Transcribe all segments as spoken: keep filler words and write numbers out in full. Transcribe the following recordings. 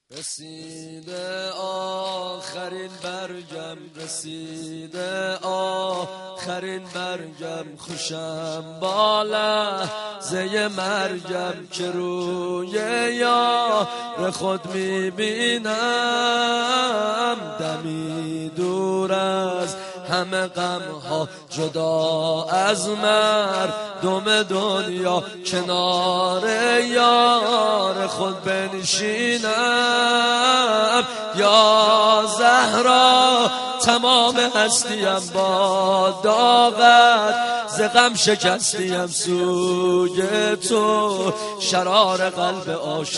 رسیده آخرین برگم، رسیده آخرین برگم، خوشم با لحظه مرگم که روی یار خود میبینم. دمی دور از همه غم ها، جدا از مردم دنیا، کنار یار خود بنشینم. یا زهرا تمام هستیم با داغت، ز غم شکستیم سوی تو، شرار قلب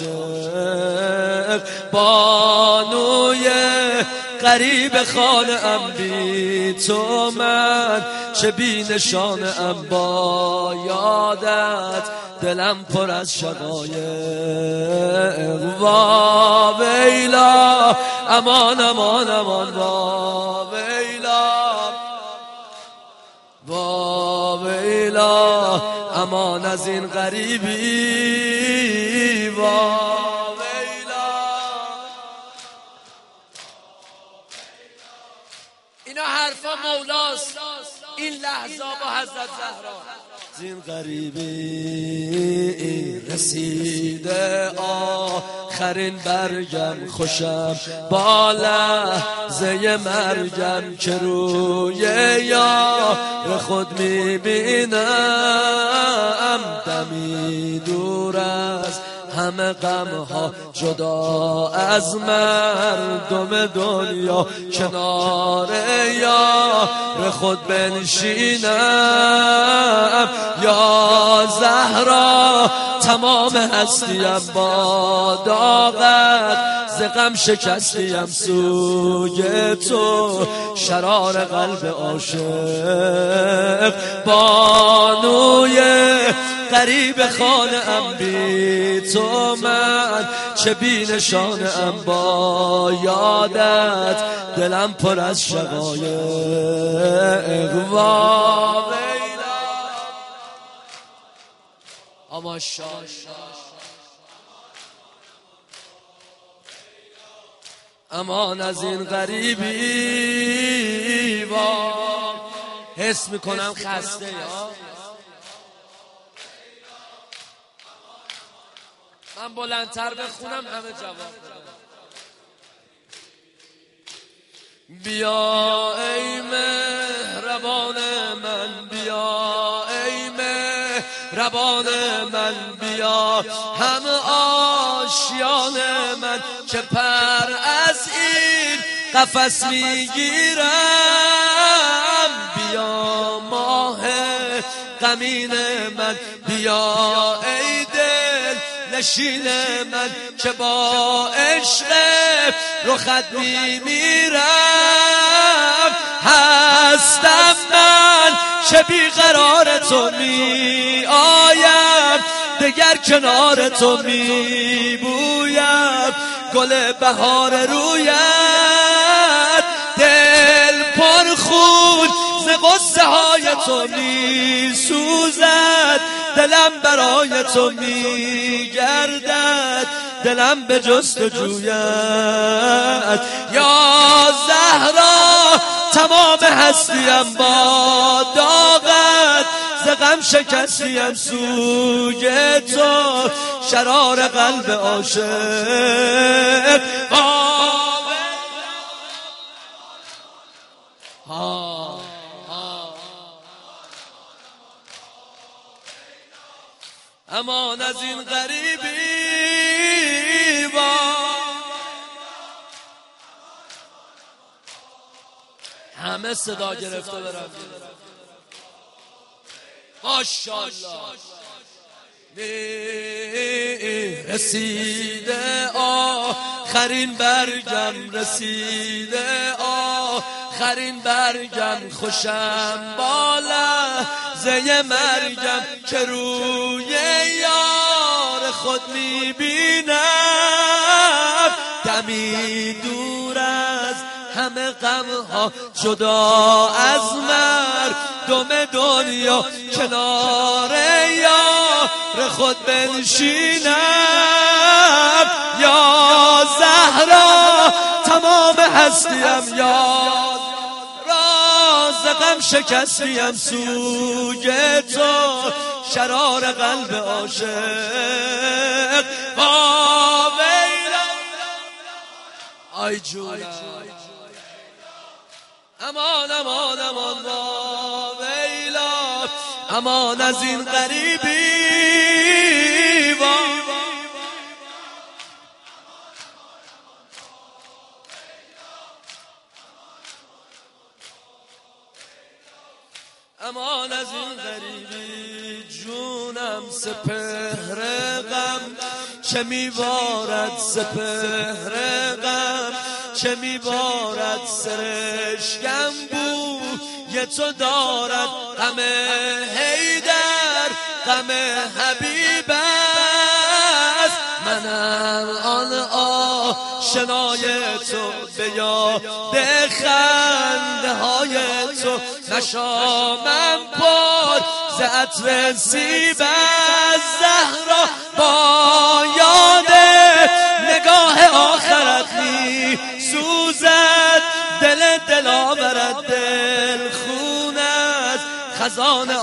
عاشق. بانوی غریب خانه ام، بی تو من چه بی نشانه ام. با یادت دلم پر از شقایق. وا ویلا امان امان امان، وا ویلا وا ویلا امان از این غریبی. وا اینا حرفا مولاست، این لحظه با حضرت زهرا. زین غریبی رسیده آخرین برگم، خوشم با لحظه مرگم که روی یار خود میبینم. دمی دور از همه غم ها، جدا از مردم دنیا، کنار یار خود بنشینم. یا زهرا تمام هستیم با داغت، ز غم شکستیم سوی تو، شرار قلب عاشق. بانوی غریب خانه ام، بی تو من چه بی نشانه ام. با یادت دلم پر از شقایق. وا ویلا آماشا امان از این غریبی. وا حس میکنم خسته یا من بلندتر بخونم همه جواب بدن. بیا ای مهربان من، بیا ای مهربان من، بیا هم آشیان من که پر از این قفس میگیرم. بیا ماه غمین من، بیا ای دل نشین من که با عشق رخت میمیرم. هستم من چه بیقرار تو می آیم، دگر کنار تو می بویم. گل بهار رویت دل پر خون، ز غصه های تو می سوزد. دلم برای تو می گردد، دلم به جستجویت. یا زهرا تمام هستیم با داغت، ز غم شکستیم سوی تو، شرار قلب عاشق. ها امان از این غریبی. همه صدا گرفته برم. ماشاءالله. رسیده آخرین برگم، رسیده آخرین برگم، خوشم با لحظه مرگم که روی یار خود میبینم. دمی دور از همه غم ها، جدا از مردم دنیا، کنار یار خود بنشینم. یا زهرا هستیم یاد راز غم شکستیم سوی تو شرار قلب عاشق با ویلا آی جونم امان امان امان با ویلا امان از این غریبی با امان از این غریبی جونم سپهر غم چه میبارد سپهر غم چه میبارد سرشکم بوی تو دارد غم حیدر غم حبیب است منم آن آشنای تو به یاد خنده های تو نشامم پر ز عطر سیب از زهرا با یاد نگاه آخرت می سوزد دل دلاورت دل خون از خزان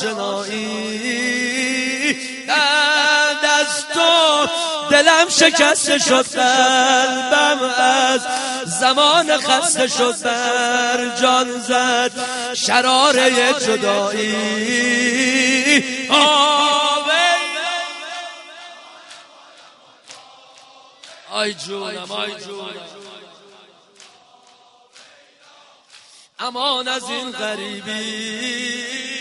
آشنایی بعد از تو دلم شکسته شد قلبم از زمان خسته شد بر جان زد شراره جدایی آی جونم آی جونم امان از این غریبی